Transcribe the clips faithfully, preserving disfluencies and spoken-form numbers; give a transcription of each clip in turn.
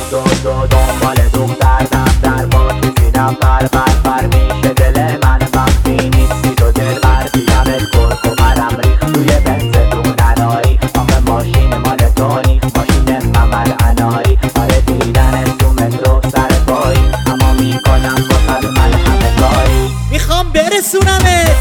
دو دو دنبال دختر دفتر با کسی نفر فرفر میشه دل من وقتی نیستی تو دل بردی همه کرک و مرم ریخ توی بنزتون ننایی آخه ماشین مال تونی ماشین ممل انایی آره دیدن تو مترو سر پایی اما میکنم با قلب من همه کاری میخوام برسونمت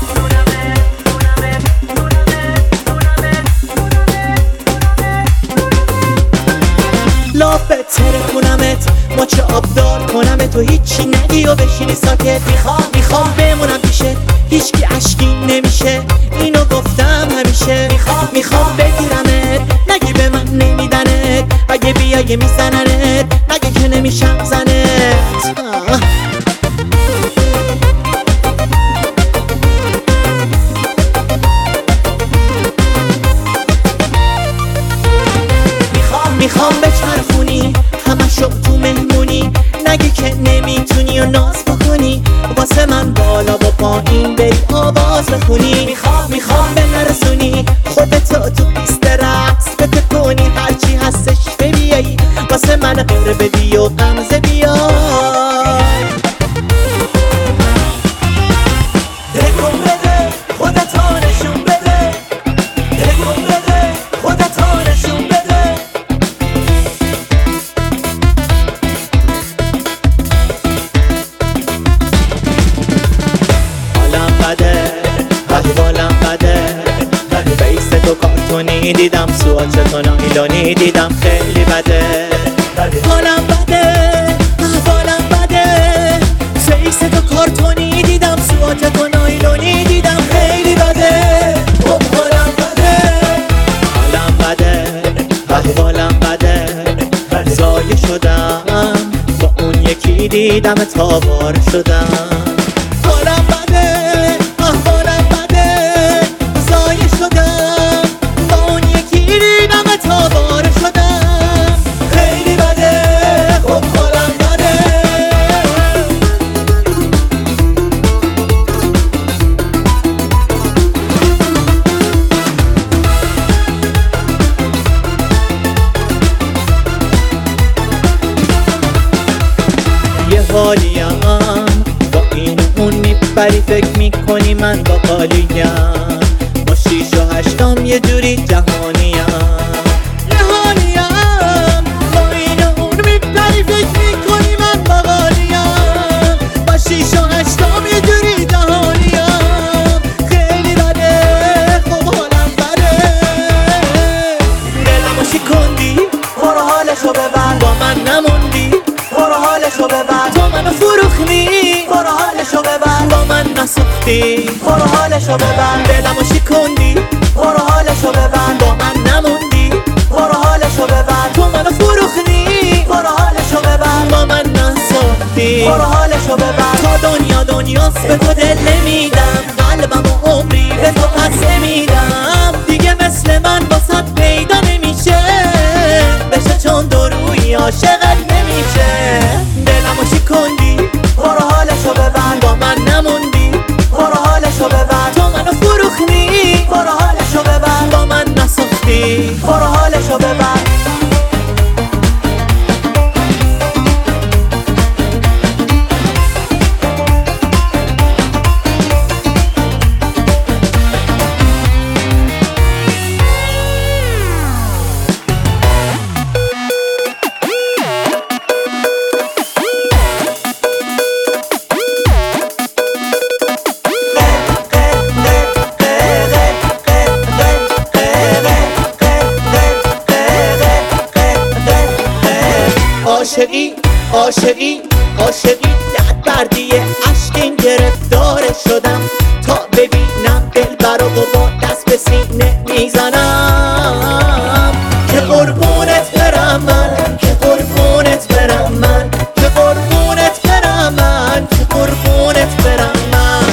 لافت ترکونمت ماچه آبدار کنمت و هیچی نگی و بشینی ساکت میخوام میخوام بمونم پیشت هیچکی عشقی نمیشه اینو گفتم همیشه میخوام میخوام بگیرمت نگی به من نمیدنت اگه بیای میزننت نگه که نمیشم زنت آه. میخوام بچرخونی همشو تو مهمونی نگی که نمیتونی و ناز بکنی واسه من بالا و پایین بری آواز بخونی میخوام میخوام به نرسونی خودتو تو پیست رقص بته کنی هرچی هستش بیایی واسه من غیر بدی و غمزه بیای تکون بده خودتو نشون بده تکون بده خودتو نشون بده احوالم بده فیس تو کارتونی دیدم سوات تو نایلونی دیدم خیلی بده حالم بده احوالم بده فیس تو کارتونی دیدم سوات تو نایلونی دیدم خیلی بده خب حالم بده حالم بده احوالم بده زایه شدم با اون یکی دیدم تابار شدم حالم بده احوالم بده زایه شدم با اون یکی دیدم تابار شدم خیلی بده خب حالم بده یه حالیم با این اون میپری فکر میکنی من با قالیم با شیش و هشتم یه جوری جهانیم یه حالیم با این اون میپری فکر میکنی من با قالیم با شیش و هشتم یه جوری جهانیم خیلی بده خب حالم بده دلمو شکندی برو حالشو ببر با من نموندی برو حالشو ببر تو منو فروختی برو حالشو ببر با من نسوختی برو حالشو ببر دلمو شکندی برو حالشو ببر با من نموندی برو حالشو ببر تو منو فروختی برو حالشو ببر با من نسوختی برو حالشو ببر تا دنیا دنیاست به تو دل نمیدم قلبم و عمری به تو پس نمیدم دیگه مثل من واسط پیدا نمیشه بشه چون دو روی عاشقت نمیشه دلمو شکندی برو حالشو ببر با من نموندی برو حالشو ببر تو منو فروختی برو حالشو ببر با من نسوختی برو حالشو ببر عاشقی عاشقی عاشقی درد بردیه عشقین گرفتار شدم تا ببینم دلبرو و با دست به سینه میزنم که قربونت برم من که قربونت برم من که قربونت برم من که قربونت برم من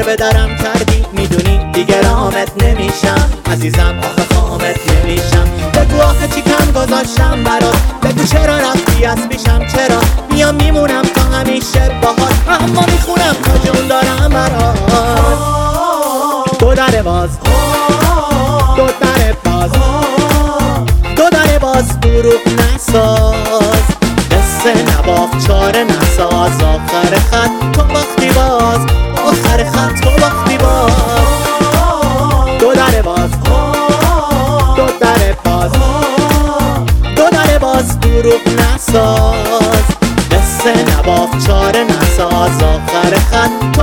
به درم کردی، میدونی دیگه رامت نمیشم عزیزم، آخه خامت نمیشم. بگو آخه چی کم گذاشتم برات، بگو چرا رفتی از پیشم، چرا میام میمونم تا همیشه باهات، اما میخونم تا جون دارم برات. دو در باز، دو در باز، دو در باز، دروغ نساز، قصه نباخت چاره نساز، آخر خط تو باختی باز، آخر خط تو باختی باز. دو در باز، دو در باز، دو در باز، دروغ نساز، قصه نباخت چاره نساز، آخر خط